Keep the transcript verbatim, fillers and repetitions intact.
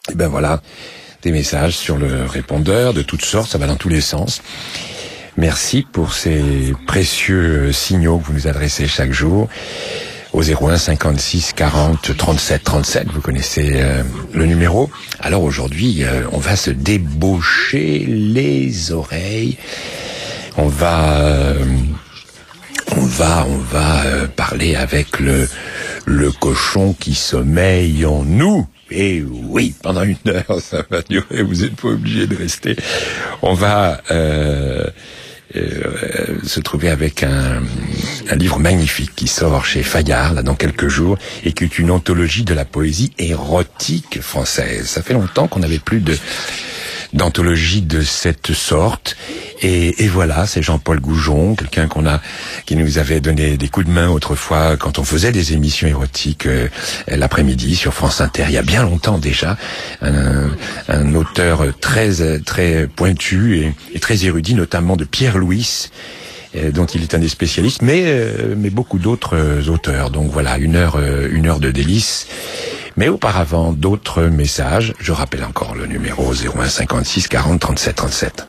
Et ben voilà, des messages sur le répondeur de toutes sortes, ça va dans tous les sens. Merci pour ces précieux signaux que vous nous adressez chaque jour au zéro un cinquante-six quarante trente-sept trente-sept, vous connaissez euh, le numéro. Alors aujourd'hui, euh, on va se débaucher les oreilles. On va, euh, on va, on va euh, parler avec le le cochon qui sommeille en nous. Et oui, pendant une heure, ça va durer. Vous n'êtes pas obligé de rester. On va euh, euh, se trouver avec un, un livre magnifique qui sort chez Fayard là dans quelques jours et qui est une anthologie de la poésie érotique française. Ça fait longtemps qu'on n'avait plus de d'anthologie de cette sorte. Et, et voilà, c'est Jean-Paul Goujon, quelqu'un qu'on a, qui nous avait donné des coups de main autrefois quand on faisait des émissions érotiques euh, l'après-midi sur France Inter, il y a bien longtemps déjà. Un, un auteur très très pointu et, et très érudit, notamment de Pierre Louis, euh, dont il est un des spécialistes, mais euh, mais beaucoup d'autres euh, auteurs. Donc voilà, une heure euh, une heure de délices. Mais auparavant, d'autres messages. Je rappelle encore le numéro zéro un cinquante-six quarante trente-sept trente-sept.